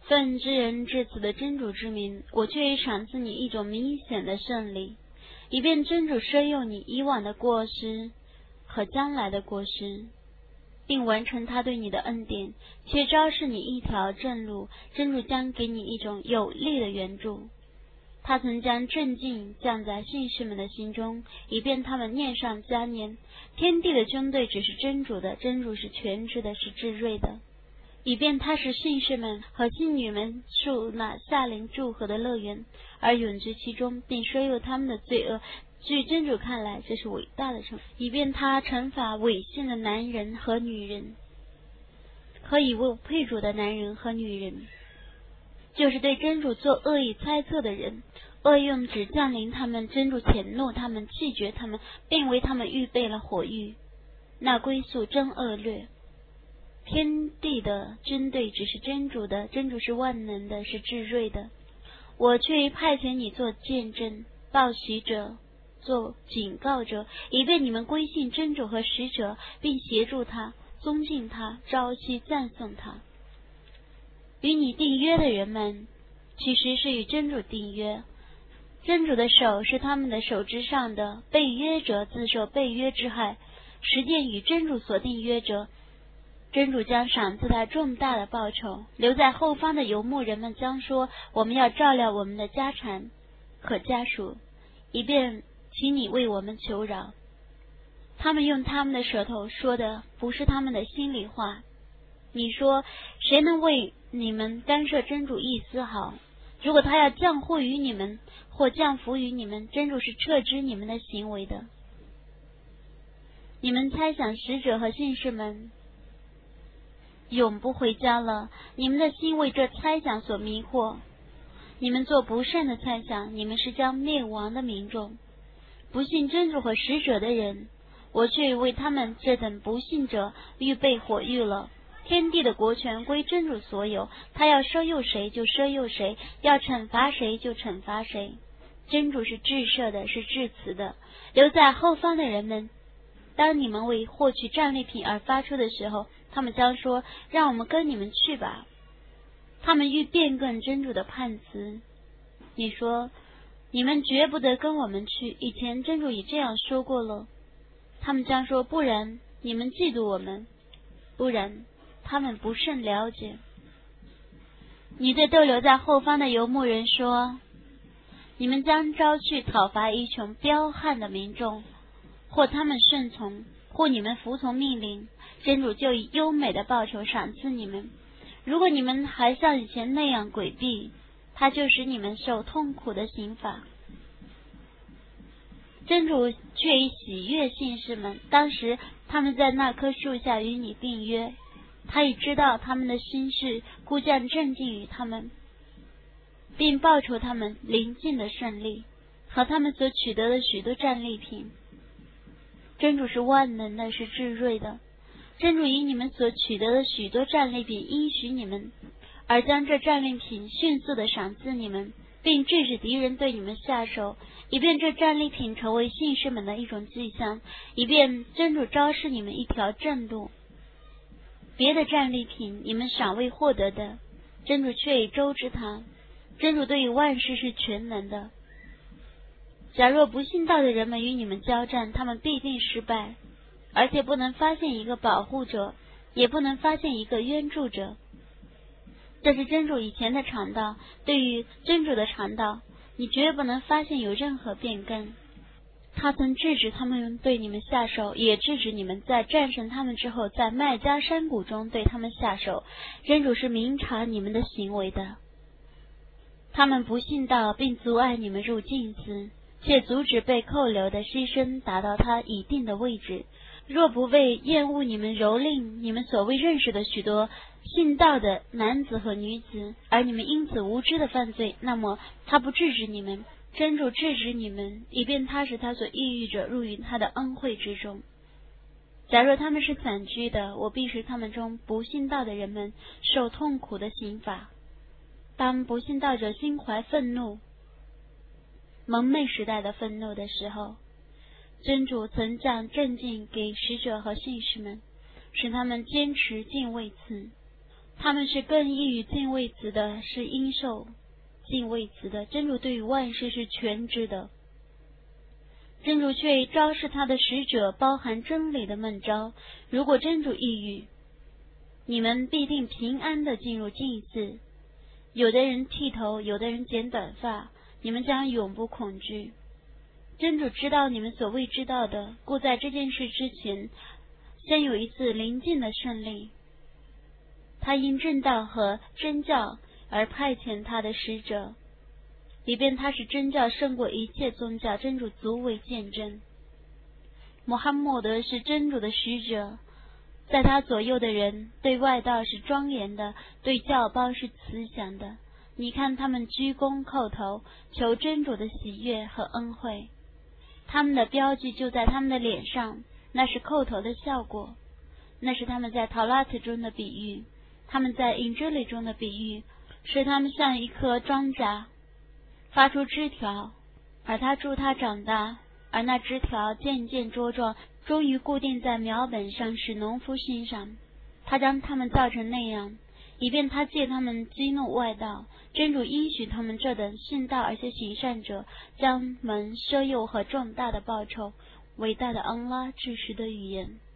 奉知人至此的真主之名，我却已赏赐你一种明显的胜利，以便真主赦宥你以往的过失和将来的过失，并完成他对你的恩典，且昭示你一条正路。真主将给你一种有力的援助。他曾将镇静降在信士们的心中，以便他们念上加念。天地的军队只是真主的，真主是全知的，是至睿的，以便他使信士们和信女们受那夏令祝贺的乐园，而永居其中，并赦宥他们的罪恶。据真主看来，这是伟大的惩罚，以便他惩罚违信的男人和女人，和以为配主的男人和女人，就是对真主做恶意猜测的人。恶用只降临他们，真主谴怒他们，弃绝他们，并为他们预备了火狱，那归宿真恶劣。天地的军队只是真主的，真主是万能的，是至睿的。我却派遣你做见证、报喜者、做警告者，以便你们归信真主和使者，并协助他、尊敬他、朝夕赞颂他。与你订约的人们，其实是与真主订约，真主的手是他们的手之上的，被约者自受被约之害，实践与真主所订约者，真主将赏赐他重大的报酬。留在后方的游牧人们将说，我们要照料我们的家产和家属，以便请你为我们求饶。他们用他们的舌头说的不是他们的心里话。你说，谁能为你们干涉真主一丝毫？如果他要降祸于你们或降福于你们，真主是撤知你们的行为的。你们猜想使者和信士们永不回家了，你们的心为这猜想所迷惑。你们做不善的猜想，你们是将灭亡的民众。不信真主和使者的人，我却为他们这等不信者预备火狱了。天地的国权归真主所有，他要赦宥谁就赦宥谁，要惩罚谁就惩罚谁。真主是至赦的，是至慈的。留在后方的人们，当你们为获取战利品而发出的时候，他们将说，让我们跟你们去吧。他们欲变更真主的判词。你说，你们绝不得跟我们去，以前真主已这样说过了。他们将说，不然你们嫉妒我们，不然他们不甚了解。你对逗留在后方的游牧人说，你们将招去讨伐一群彪悍的民众，或他们顺从，或你们服从命令，真主就以优美的报酬赏赐你们。如果你们还像以前那样诡避，他就使你们受痛苦的刑罚。真主却以喜悦信士们，当时他们在那棵树下与你订约，他已知道他们的心事，故将镇静于他们，并报酬他们临近的胜利和他们所取得的许多战利品。真主是万能的，是至睿的。真主以你们所取得的许多战利品应许你们，而将这战利品迅速的赏赐你们，并制止敌人对你们下手，以便这战利品成为信士们的一种迹象，以便真主昭示你们一条正路。别的战利品你们尚未获得的，真主却已周知他。真主对于万事是全能的。假若不信道的人们与你们交战，他们必定失败，而且不能发现一个保护者，也不能发现一个援助者。这是真主以前的常道，对于真主的常道，你绝不能发现有任何变更。他曾制止他们对你们下手，也制止你们在战胜他们之后，在麦加山谷中对他们下手。真主是明察你们的行为的。他们不信道，并阻碍你们入禁寺，且阻止被扣留的牺牲达到他一定的位置。若不为厌恶你们蹂躏你们所未认识的许多信道的男子和女子，而你们因此无知的犯罪，那么他不制止你们。真主制止你们，以便他使他所抑郁者入于他的恩惠之中。假若他们是散居的，我必使他们中不信道的人们受痛苦的刑罚。当不信道者心怀愤怒，蒙昧时代的愤怒的时候，真主曾降镇静给使者和信士们，使他们坚持敬畏词。 他们是更易于敬畏词的，是应受敬畏词的。真主对于万事是全知的，真主却昭示他的使者包含真理的梦招。如果真主抑郁，你们必定平安地进入禁寺。有的人剃头，有的人剪短发，你们将永不恐惧。真主知道你们所未知道的，故在这件事之前，先有一次临近的胜利。他因正道和真教而派遣他的使者，以便他是真教胜过一切宗教。真主足为见证。穆罕默德是真主的使者，在他左右的人对外道是庄严的，对教胞是慈祥的。你看他们鞠躬叩头，求真主的喜悦和恩惠，他们的标记就在他们的脸上，那是叩头的效果。那是他们在陶拉特中的比喻，他们在隐之里中的比喻，是他们像一棵庄稼发出枝条，而他助它长大，而那枝条渐渐茁壮，终于固定在苗本上，使农夫欣赏。他将他们造成那样，以便他借他们激怒外道。真主应许他们这等信道而且行善者，将蒙赦宥和重大的报酬。伟大的安拉至实的语言。